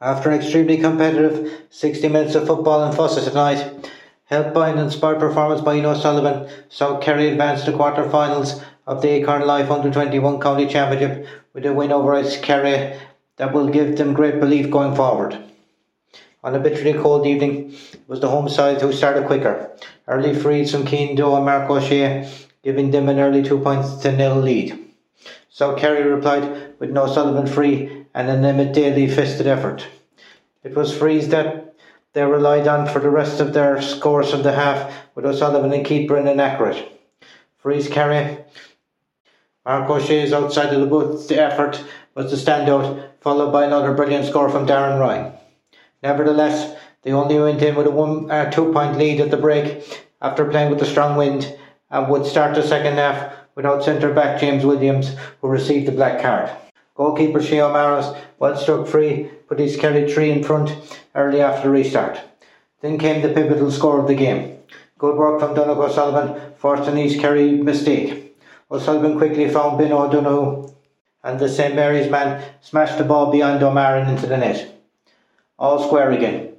After an extremely competitive 60 minutes of football in Fossa tonight, helped by an inspired performance by Ian O'Sullivan, South Kerry advanced to quarter-finals of the Acorn Life Under-21 County Championship with a win over East Kerry that will give them great belief going forward. On a bitterly cold evening, it was the home side who started quicker. Early frees from Keane Doe and Mark O'Shea, giving them an early 2-0 lead. South Kerry replied with an O'Sullivan free and an Emmett Daly fisted effort. It was frees that they relied on for the rest of their scores of the half, with O'Sullivan and keeper in inaccurate. Frees Kerry. Mark O'Shea's outside of the booth effort was the standout, followed by another brilliant score from Darren Ryan. Nevertheless, they only went in with a 2-point lead at the break after playing with a strong wind, and would start the second half without centre-back James Williams, who received the black card. Goalkeeper Shea O'Mara's well-struck free put East Kerry 3 in front early after the restart. Then came the pivotal score of the game. Good work from Donogh O'Sullivan forced an East Kerry mistake. O'Sullivan quickly found Ben O'Donoghue, and the St Mary's man smashed the ball beyond O'Mara and into the net. All square again.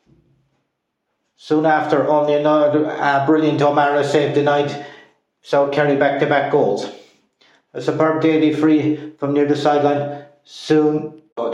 Soon after, only another brilliant O'Mara save denied South Kerry back-to-back goals. A superb Daly free from near the sideline soon good.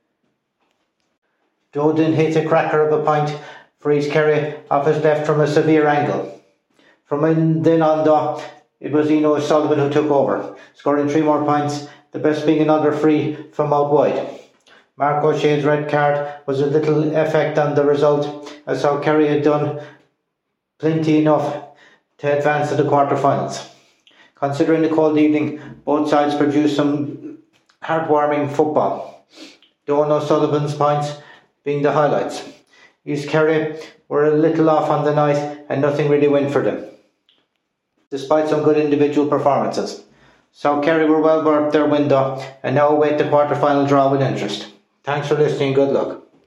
Doden hit a cracker of a point for East Kerry off his left from a severe angle. From then on though, it was Ian O'Sullivan who took over, scoring 3 more points, the best being another free from out wide. Mark O'Shea's red card was a little effect on the result, as South Kerry had done plenty enough to advance to the quarter-finals. Considering the cold evening, both sides produced some heartwarming football. Don O'Sullivan's points being the highlights. East Kerry were a little off on the night and nothing really went for them, despite some good individual performances. South Kerry were well worth their win though, and now await the quarter-final draw with interest. Thanks for listening and good luck.